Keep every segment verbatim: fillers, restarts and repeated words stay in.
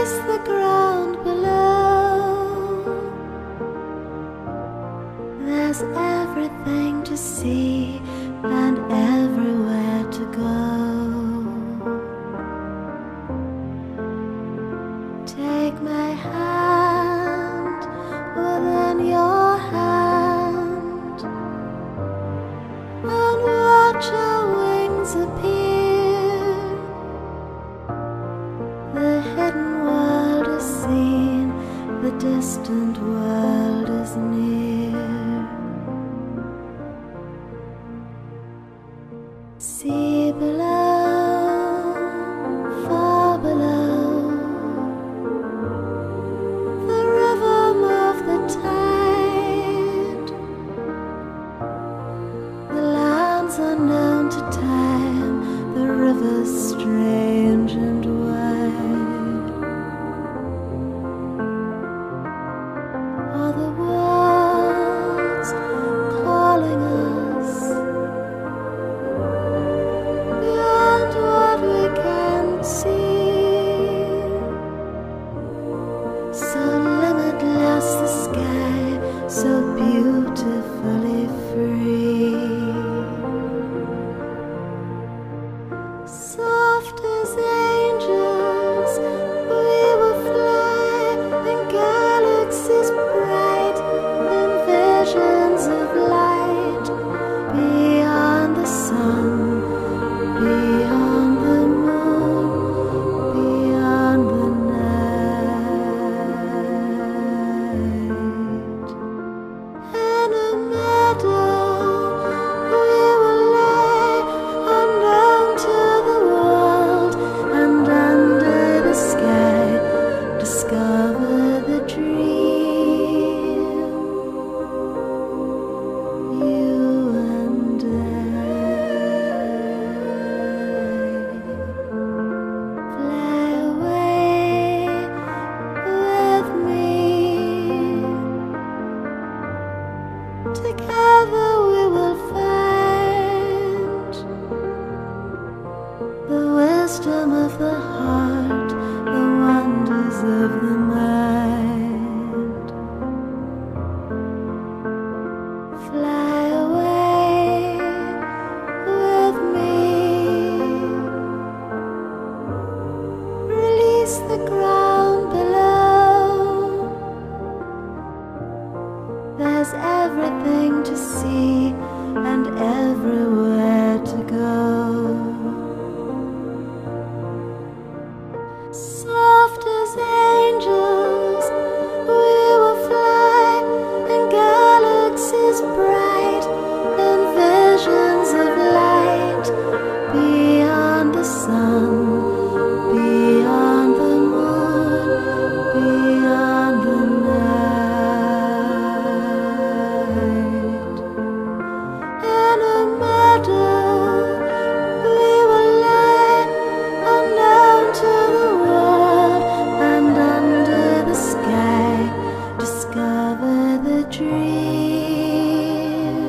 Release the ground below. There's everything to see and everywhere to go. Take my hand within your hand and watch our wings appear. The hidden world is seen, the distant world is near. See below, far below, the rhythm of the tide. The lands unknown to time, the rivers strange and wide. Are the words calling us beyond what we can see? So limitless the sky, so beautifully free. Soft as angels, we will fly in galaxies bright, in visions of light, beyond the sun, beyond the moon, beyond the night. In a meadow we will lie, unknown to the world, and under the sky discover the dream. You and I. Fly away with me. Together we will find the wisdom of the heart, the wonders of the mind. Fly away with me. Release the ground below. There's everything to see and everywhere to go. Soft as angels, we will fly in galaxies bright, in visions of light, beyond the sun, beyond the moon, beyond the night. In a meadow we will lie, unknown to the world, and under the sky discover the dream.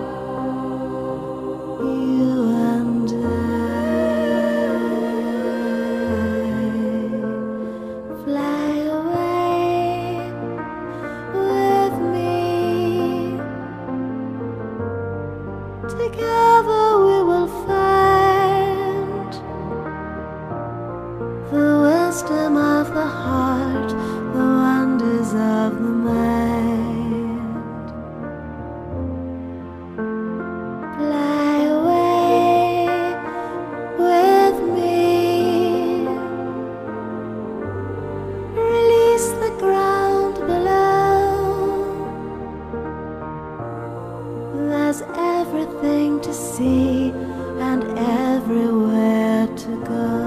You and I. Fly away with me. Together we will find the wisdom of the heart, the wonders of the mind. Fly away with me. Release the ground below. There's everything to see and everywhere to go.